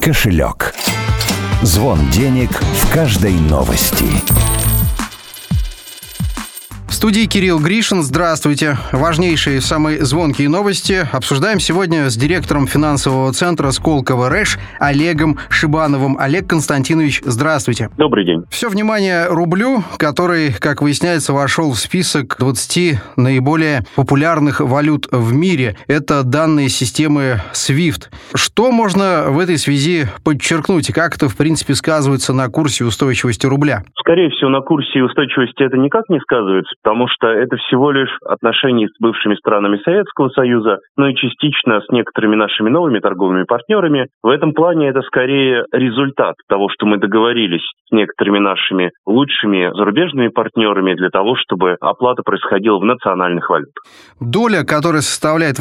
кошелек. Звон денег в каждой новости. В студии Кирилл Гришин. Здравствуйте. Важнейшие, самые звонкие новости обсуждаем сегодня с директором финансового центра «Сколково РЭШ» Олегом Шибановым. Олег Константинович, здравствуйте. Добрый день. Все внимание рублю, который, как выясняется, вошел в список 20 наиболее популярных валют в мире. Это данные системы SWIFT. Что можно в этой связи подчеркнуть и как это, в принципе, сказывается на курсе устойчивости рубля? Скорее всего, на курсе устойчивости это никак не сказывается, потому что это всего лишь отношения с бывшими странами Советского Союза, но и частично с некоторыми нашими новыми торговыми партнерами. В этом плане это скорее результат того, что мы договорились с некоторыми нашими лучшими зарубежными партнерами для того, чтобы оплата происходила в национальных валютах. Доля, которая составляет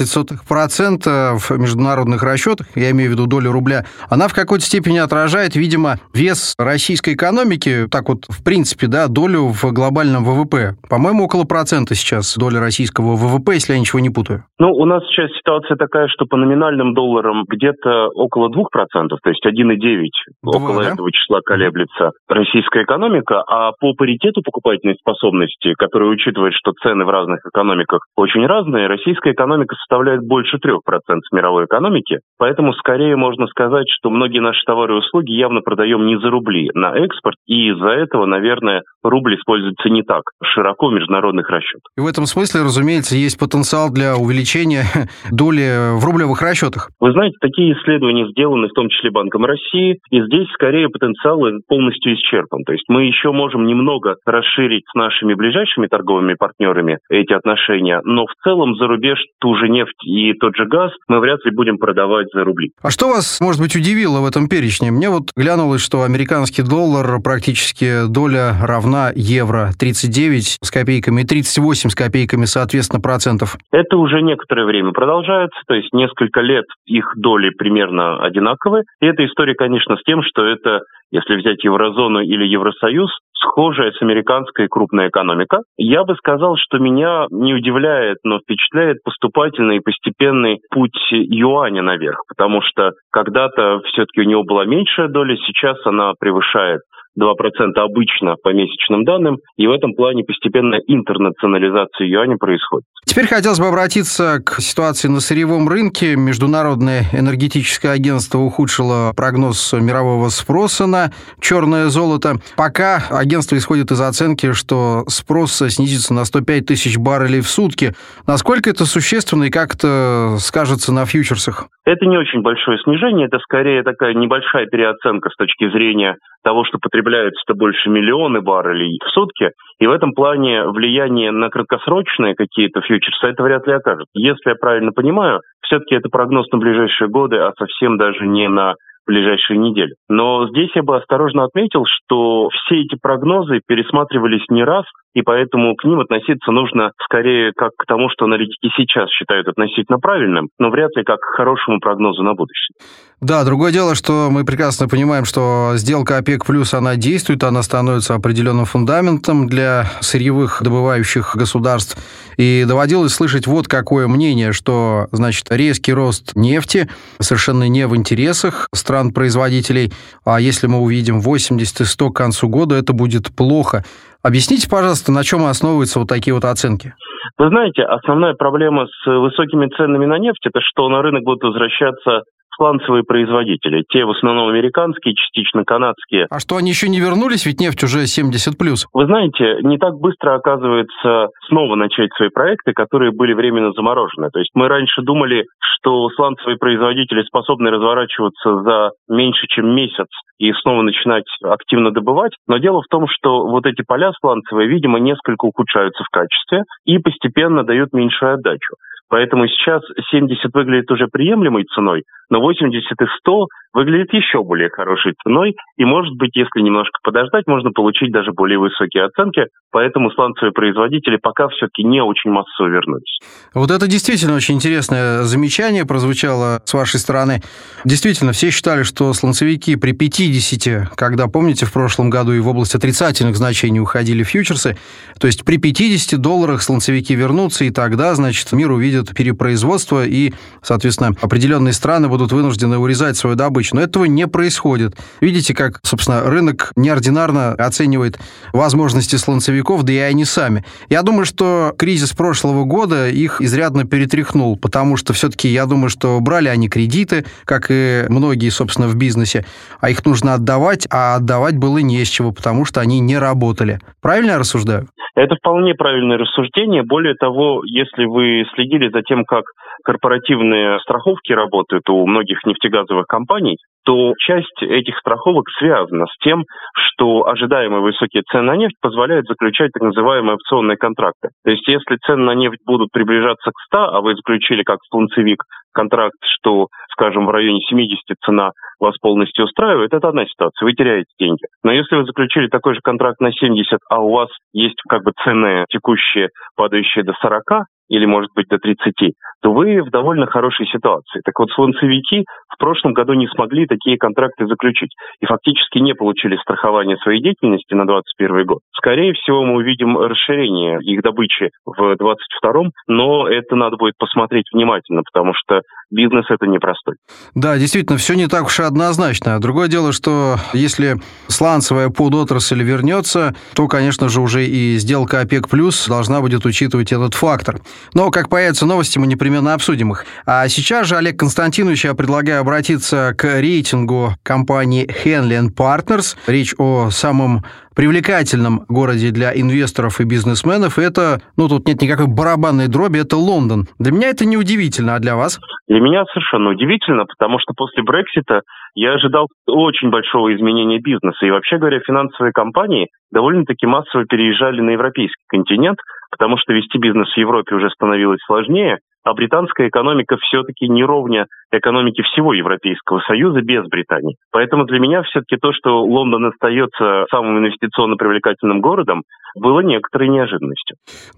0,18% в международных расчетах, я имею в виду долю рубля, она в какой-то степени отражает, видимо, вес российской экономики, так вот, в принципе, да, долю в глобальном ВВП. По-моему, около процента сейчас доля российского ВВП, если я ничего не путаю. У нас сейчас ситуация такая, что по номинальным долларам где-то около 2%, то есть 1,9%, около этого числа колеблется российская экономика, а по паритету покупательной способности, который учитывает, что цены в разных экономиках очень разные, российская экономика составляет больше 3% мировой экономики, поэтому скорее можно сказать, что многие наши товары и услуги явно продаем не за рубли на экспорт, и из-за этого, наверное, рубль используется не так широко в международных расчетах. И в этом смысле, разумеется, есть потенциал для увеличения доли в рублевых расчетах. Вы знаете, такие исследования сделаны в том числе Банком России, и здесь скорее потенциал полностью исчерпан. То есть мы еще можем немного расширить с нашими ближайшими торговыми партнерами эти отношения, но в целом за рубеж ту же нефть и тот же газ мы вряд ли будем продавать за рубли. А что вас, может быть, удивило в этом перечне? Мне вот глянулось, что американский доллар практически доля равна евро, 39 с копейками и 38 с копейками, соответственно, процентов. Это уже некоторое время продолжается, то есть несколько лет их доли примерно одинаковы. И эта история, конечно, с тем, что это, если взять еврозону или Евросоюз, схожая с американской крупная экономика. Я бы сказал, что меня не удивляет, но впечатляет поступательный и постепенный путь юаня наверх, потому что когда-то все-таки у него была меньшая доля, сейчас она превышает 2% обычно по месячным данным, и в этом плане постепенная интернационализация юаня происходит. Теперь хотелось бы обратиться к ситуации на сырьевом рынке. Международное энергетическое агентство ухудшило прогноз мирового спроса на черное золото. Пока агентство исходит из оценки, что спрос снизится на 105 тысяч баррелей в сутки. Насколько это существенно и как это скажется на фьючерсах? Это не очень большое снижение, это скорее такая небольшая переоценка с точки зрения того, что потребляется больше миллиона баррелей в сутки, и в этом плане влияние на краткосрочные какие-то фьючерсы это вряд ли окажет. Если я правильно понимаю, все-таки это прогноз на ближайшие годы, а совсем даже не на ближайшие недели. Но здесь я бы осторожно отметил, что все эти прогнозы пересматривались не раз, и поэтому к ним относиться нужно скорее как к тому, что аналитики сейчас считают относительно правильным, но вряд ли как к хорошему прогнозу на будущее. Да, другое дело, что мы прекрасно понимаем, что сделка ОПЕК+, она действует, она становится определенным фундаментом для сырьевых добывающих государств. И доводилось слышать вот какое мнение, что, значит, резкий рост нефти совершенно не в интересах стран-производителей, а если мы увидим 80 и 100 к концу года, это будет плохо. Объясните, пожалуйста, на чем основываются вот такие вот оценки? Вы знаете, основная проблема с высокими ценами на нефть – это что на рынок будут возвращаться сланцевые производители. Те в основном американские, частично канадские. А что, они еще не вернулись? Ведь нефть уже 70+. Вы знаете, не так быстро, оказывается, снова начать свои проекты, которые были временно заморожены. То есть мы раньше думали, что сланцевые производители способны разворачиваться за меньше, чем месяц и снова начинать активно добывать. Но дело в том, что вот эти поля сланцевые, видимо, несколько ухудшаются в качестве и постепенно дают меньшую отдачу. Поэтому сейчас 70 выглядит уже приемлемой ценой, но 80 и 100 выглядит еще более хорошей ценой, и, может быть, если немножко подождать, можно получить даже более высокие оценки, поэтому сланцевые производители пока все-таки не очень массово вернулись. Вот это действительно очень интересное замечание прозвучало с вашей стороны. Действительно, все считали, что сланцевики при 50, когда, помните, в прошлом году и в область отрицательных значений уходили фьючерсы, то есть при $50 сланцевики вернутся, и тогда, значит, мир увидит будет перепроизводство, и, соответственно, определенные страны будут вынуждены урезать свою добычу. Но этого не происходит. Видите, как, собственно, рынок неординарно оценивает возможности сланцевиков, да и они сами. Я думаю, что кризис прошлого года их изрядно перетряхнул, потому что все-таки, я думаю, что брали они кредиты, как и многие, собственно, в бизнесе, а их нужно отдавать, а отдавать было не с чего, потому что они не работали. Правильно я рассуждаю? Это вполне правильное рассуждение. Более того, если вы следили за тем, как корпоративные страховки работают у многих нефтегазовых компаний, то часть этих страховок связана с тем, что ожидаемые высокие цены на нефть позволяют заключать так называемые опционные контракты. То есть, если цены на нефть будут приближаться к 100, а вы заключили как сланцевик контракт, что, скажем, в районе 70 цена вас полностью устраивает, это одна ситуация, вы теряете деньги. Но если вы заключили такой же контракт на 70, а у вас есть как бы цены текущие, падающие до 40, или, может быть, до 30, то вы в довольно хорошей ситуации. Так вот, сланцевики в прошлом году не смогли такие контракты заключить и фактически не получили страхование своей деятельности на 2021 год. Скорее всего, мы увидим расширение их добычи в 2022, но это надо будет посмотреть внимательно, потому что бизнес это непростой. Да, действительно, все не так уж и однозначно. Другое дело, что если сланцевая подотрасль вернется, то, конечно же, уже и сделка ОПЕК+ должна будет учитывать этот фактор. Но, как появятся новости, мы непременно обсудим их. А сейчас же, Олег Константинович, я предлагаю обратиться к рейтингу компании Henley & Partners. Речь о самом привлекательном городе для инвесторов и бизнесменов. Это, тут нет никакой барабанной дроби, это Лондон. Для меня это не удивительно, а для вас? Для меня совершенно удивительно, потому что после Брексита я ожидал очень большого изменения бизнеса. И вообще говоря, финансовые компании довольно-таки массово переезжали на европейский континент, потому что вести бизнес в Европе уже становилось сложнее, а британская экономика все-таки не ровня экономике всего Европейского Союза без Британии. Поэтому для меня все-таки то, что Лондон остается самым инвестиционно привлекательным городом, было некоторой неожиданностью.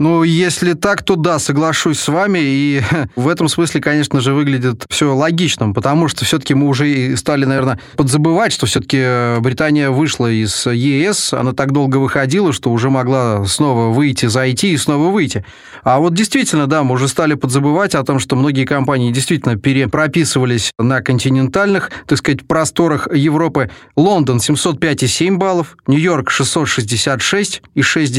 Если так, то да, соглашусь с вами, и в этом смысле, конечно же, выглядит все логичным, потому что все-таки мы уже и стали, наверное, подзабывать, что все-таки Британия вышла из ЕС, она так долго выходила, что уже могла снова выйти, зайти и снова выйти. А вот действительно, да, мы уже стали подзабывать о том, что многие компании действительно перепрописывались на континентальных, так сказать, просторах Европы. Лондон 705,7 баллов, Нью-Йорк 666,6.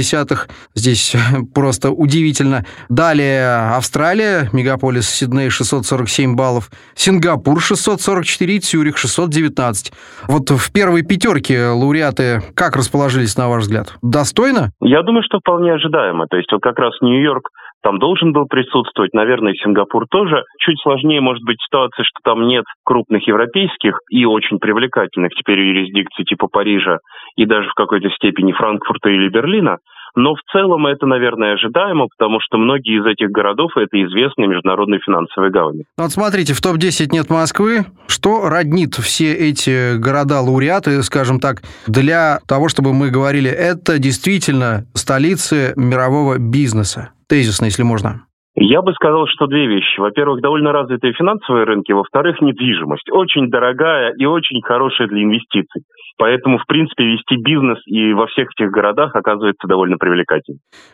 Здесь просто удивительно. Далее Австралия, мегаполис Сидней 647 баллов, Сингапур 644, Цюрих 619. Вот в первой пятерке лауреаты как расположились, на ваш взгляд? Достойно? Я думаю, что вполне ожидаемо. То есть вот как раз Нью-Йорк там должен был присутствовать, наверное, Сингапур тоже. Чуть сложнее может быть ситуация, что там нет крупных европейских и очень привлекательных теперь юрисдикций типа Парижа и даже в какой-то степени Франкфурта или Берлина. Но в целом это, наверное, ожидаемо, потому что многие из этих городов – это известные международные финансовые гавани. Вот смотрите, в топ-10 нет Москвы. Что роднит все эти города-лауреаты, скажем так, для того, чтобы мы говорили, это действительно столицы мирового бизнеса? Тезисно, если можно. Я бы сказал, что две вещи. Во-первых, довольно развитые финансовые рынки. Во-вторых, недвижимость. Очень дорогая и очень хорошая для инвестиций. Поэтому, в принципе, вести бизнес и во всех этих городах оказывается довольно привлекательно.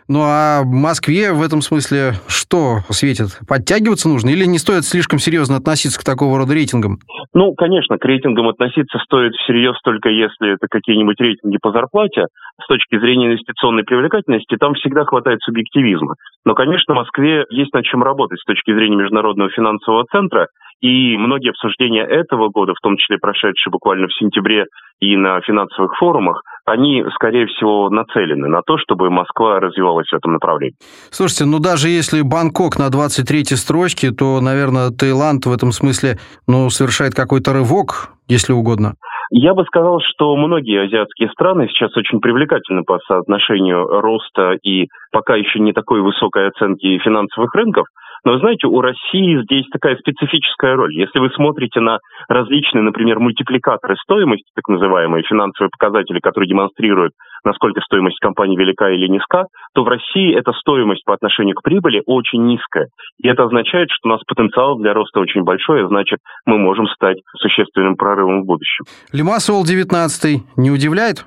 А в Москве в этом смысле что светит? Подтягиваться нужно или не стоит слишком серьезно относиться к такого рода рейтингам? Конечно, к рейтингам относиться стоит всерьез только если это какие-нибудь рейтинги по зарплате. С точки зрения инвестиционной привлекательности там всегда хватает субъективизма. Но, конечно, в Москве есть над чем работать с точки зрения Международного финансового центра. И многие обсуждения этого года, в том числе прошедшие буквально в сентябре и на финансовых форумах, они, скорее всего, нацелены на то, чтобы Москва развивалась в этом направлении. Слушайте, даже если Бангкок на 23-й строчке, то, наверное, Таиланд в этом смысле, совершает какой-то рывок, если угодно. Я бы сказал, что многие азиатские страны сейчас очень привлекательны по соотношению роста и пока еще не такой высокой оценки финансовых рынков. Но, вы знаете, у России здесь такая специфическая роль. Если вы смотрите на различные, например, мультипликаторы стоимости, так называемые финансовые показатели, которые демонстрируют, насколько стоимость компании велика или низка, то в России эта стоимость по отношению к прибыли очень низкая. И это означает, что у нас потенциал для роста очень большой, а значит, мы можем стать существенным прорывом в будущем. Limassol 19 не удивляет?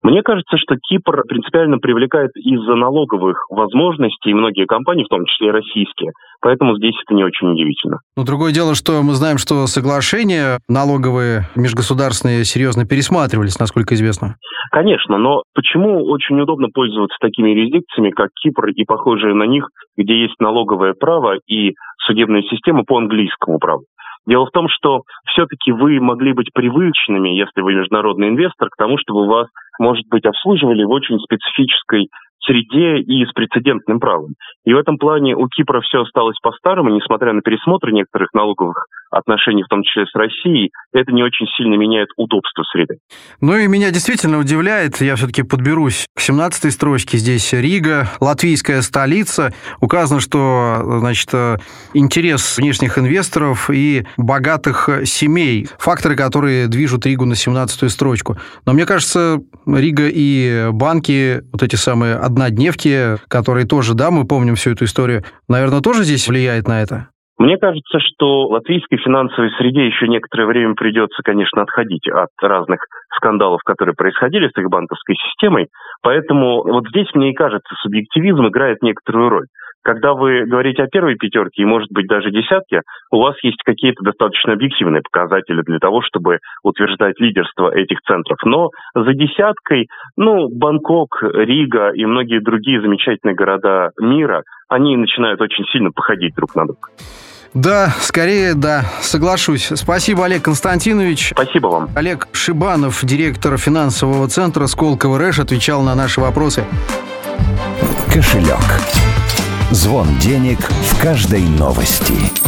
Мне кажется, что Кипр принципиально привлекает из-за налоговых возможностей и многие компании, в том числе и российские. Поэтому здесь это не очень удивительно. Но другое дело, что мы знаем, что соглашения налоговые межгосударственные серьезно пересматривались, насколько известно. Конечно, но почему очень удобно пользоваться такими юрисдикциями, как Кипр и похожие на них, где есть налоговое право и судебная система по английскому праву? Дело в том, что все-таки вы могли быть привычными, если вы международный инвестор, к тому, чтобы вас, может быть, обслуживали в очень специфической среде и с прецедентным правом. И в этом плане у Кипра все осталось по-старому, несмотря на пересмотр некоторых налоговых отношений, в том числе с Россией, это не очень сильно меняет удобство среды. Ну и меня действительно удивляет, я все-таки подберусь к 17-й строчке, здесь Рига, латвийская столица. Указано, что, значит, интерес внешних инвесторов и богатых семей, факторы, которые движут Ригу на 17-ю строчку. Но мне кажется, Рига и банки, вот эти самые однодневки, которые тоже, да, мы помним всю эту историю, наверное, тоже здесь влияет на это? Мне кажется, что латвийской финансовой среде еще некоторое время придется, конечно, отходить от разных скандалов, которые происходили с их банковской системой. Поэтому вот здесь, мне и кажется, субъективизм играет некоторую роль. Когда вы говорите о первой пятерке и, может быть, даже десятке, у вас есть какие-то достаточно объективные показатели для того, чтобы утверждать лидерство этих центров. Но за десяткой, Бангкок, Рига и многие другие замечательные города мира, они начинают очень сильно походить друг на друга. Да, скорее, да, соглашусь. Спасибо, Олег Константинович. Спасибо вам. Олег Шибанов, директор финансового центра Сколково РЭШ, отвечал на наши вопросы. Кошелек. Звон денег в каждой новости.